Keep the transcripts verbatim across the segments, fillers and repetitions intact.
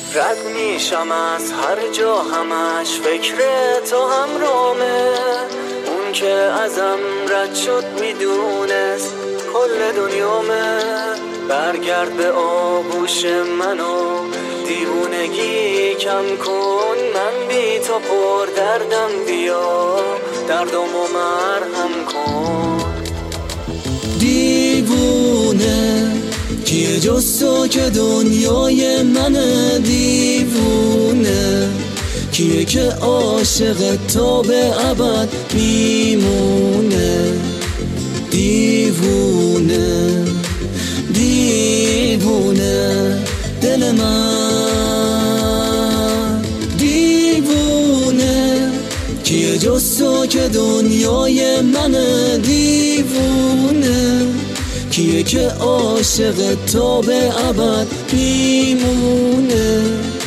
رد میشم از هر جا همش فکر تو همرامه. اون که ازم رد شد میدونست کل دنیامه. برگرد به آغوش منو دیوونگی کم کن. من بی تو پر دردم، بیا دردمو مرهم کن. دیوونه کیه جز تو که دنیای منه؟ دیوونه کیه که عاشق تا به ابد میمونه؟ دیوونه دیوونه دل من. دیوونه کیه جز تو که دنیای منه؟ دیوونه کیه که عاشق تا به ابد میمونه؟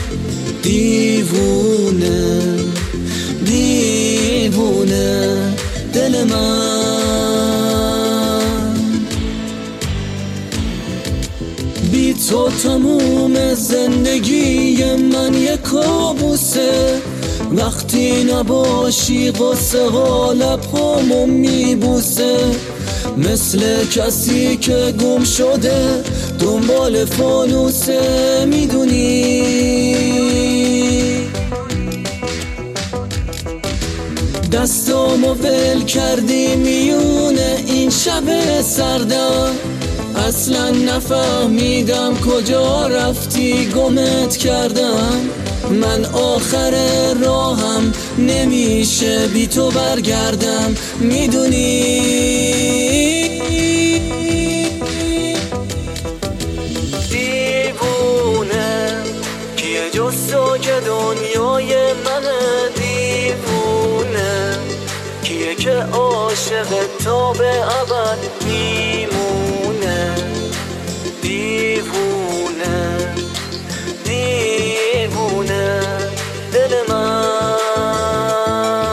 دیوونه دیوونه دل من. بی تو تموم زندگی من یک کابوسه. وقتی نباشی قصه ها لبهامو میبوسه. مثل کسی که گم شده دنبال فانوسه. میدونی دستامو ول کردی میونه این شب سردم. اصلا نفهمیدم کجا رفتی، گمت کردم. من آخر راهم نمیشه بی تو برگردم. میدونی دیوونه کیه جز تو که دنیای منه؟ دیوونه کیه که عاشق تا به ابد میمونه؟ دیوونه دیوونه دل من.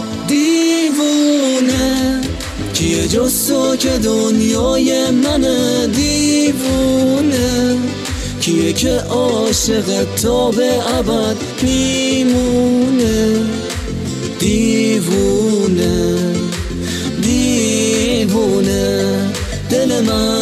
دیوونه کیه جز تو که دنیای منه؟ دیوونه کیه که عاشق تا به ابد میمونه؟ دیوونه دیوونه دل من.